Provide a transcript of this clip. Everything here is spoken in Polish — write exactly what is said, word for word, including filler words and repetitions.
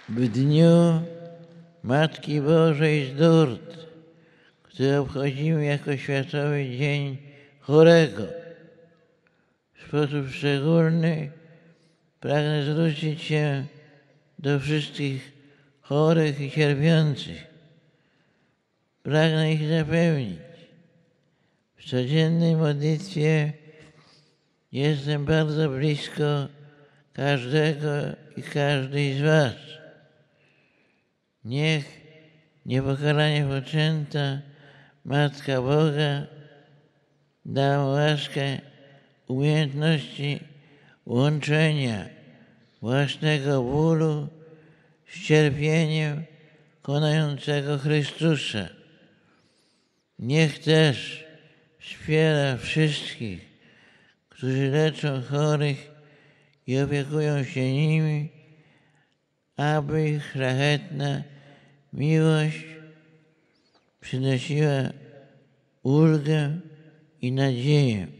W dniu Matki Bożej z Lourdes, który obchodzimy jako Światowy Dzień Chorego, w sposób szczególny pragnę zwrócić się do wszystkich chorych i cierpiących. Pragnę ich zapewnić. W codziennej modlitwie jestem bardzo blisko każdego i każdej z was. Niech niepokalanie poczęta Matka Boga da mu łaskę umiejętności łączenia własnego bólu z cierpieniem konającego Chrystusa. Niech też wspiera wszystkich, którzy leczą chorych i opiekują się nimi, aby ich szlachetna miłość przynosiła ulgę i nadzieję.